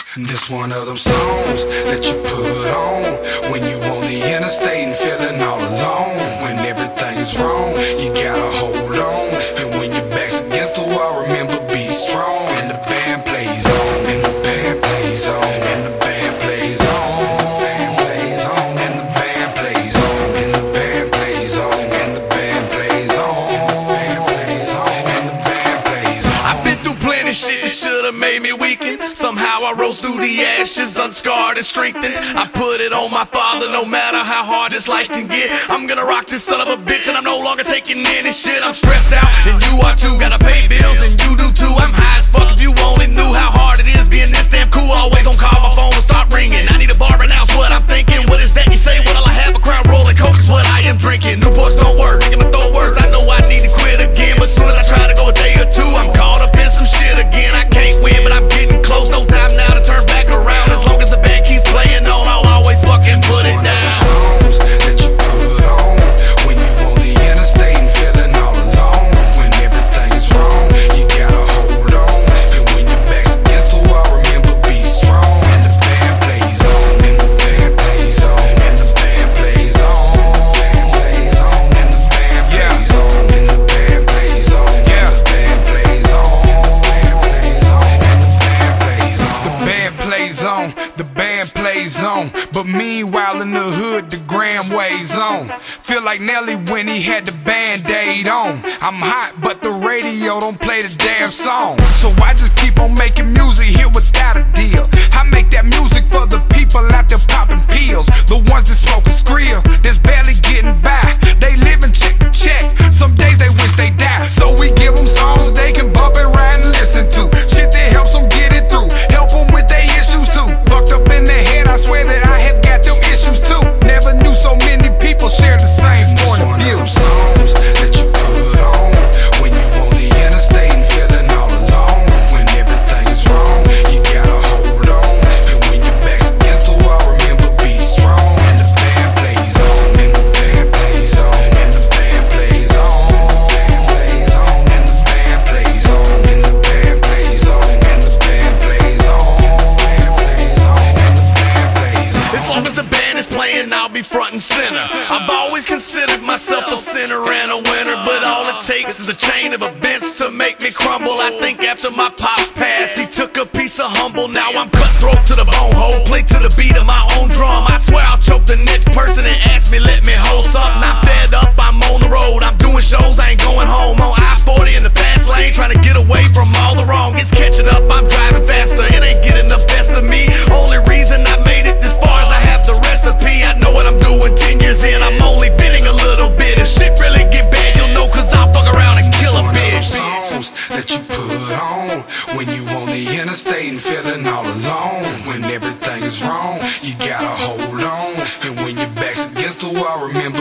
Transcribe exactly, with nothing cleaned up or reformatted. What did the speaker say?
This one of them songs that you put on when you on the interstate and feeling all alone. When everything is wrong, you gotta hold on. And when your back's against the wall, remember, be strong. And the band plays on, and the band plays on, and the band plays on, and the band plays on, and the band plays on, and the band plays on, and the band plays on, and the band plays on, and the band plays on. I've been through plenty shit that should've made me weaken. Somehow I rose through the ashes, unscarred and strengthened. I put it on my father, no matter how hard this life can get. I'm gonna rock this son of a bitch, and I'm no longer taking any shit. I'm stressed out, and you are too. Gotta pay bills, and you do too. I'm high as fuck. If you only knew how hard it is being this damn cool, always on call, my phone will start ringing. I need a bar right now, is what I'm thinking. What is that you say? What'll I have? A crowd rolling coke is what I am drinking. Newports don't work, making me throw words. I know I need to quit again, but soon as I try to go a day or two, I'm caught up in some shit again. I can't win, but I'm getting close. No time now to turn back around. As long as the band keeps playing on, I'll always fucking put it down. Songs that you put on when you on the interstate and feeling all alone. When everything is wrong, you gotta hold on. And when your back's against the wall, remember, be strong. And the band plays on, and the band plays on, and the band plays on, and plays on, and the band plays on, and the band plays on, and the band plays on, and plays on, and the band plays on. The band plays on, the band plays on. But meanwhile in the hood, the gram weighs on. Feel like Nelly when he had the Band-Aid on. I'm hot, but the radio don't play the damn song. So I just keep on making music here without a deal. I make that music for the people out there popping pills, the ones that smoke a skrill, that's barely getting by. They living check to check, some days they wish they die. So we give them songs they can bump and ride and listen to. Shit that helps them get it through, help them with their issues too. Fucked up in their head, I swear that I have got them issues too. Never knew so many people share the same point of view. Songs that you put on when you on the interstate and feeling all alone. When everything is wrong, you gotta hold on. And when your back's against the wall, remember, be strong. And the band plays on, and the band plays on, and the band plays on, and plays on, and the band plays on, and the band plays on, and the band plays on, and plays on, and the band plays on. As long as the band is playing, I'll be front and center. I've always considered myself a sinner and a winner, but all it takes is a chain of events to make me crumble. I think after my pops passed, he took a piece of humble. Now I'm cutthroat to the bone hole, play to the beat of my own drum. I swear I'll choke the next person that asks me, let me hold something. I'm fed up, I'm on the road, I'm doing shows, I ain't going home. On I forty in the fast lane, trying to get away from all the wrong. It's catching up, I'm driving faster, it ain't getting the best of me. Only reason I made it this far is I have the recipe. I know what I'm doing ten years in, I'm only venting a little bit. If shit really get bad, you'll know, cause I'll fuck around and kill a bitch. Songs that you put on when you on the interstate and feeling all alone. When everything is wrong, you gotta hold on. And when your back's against the wall, remember,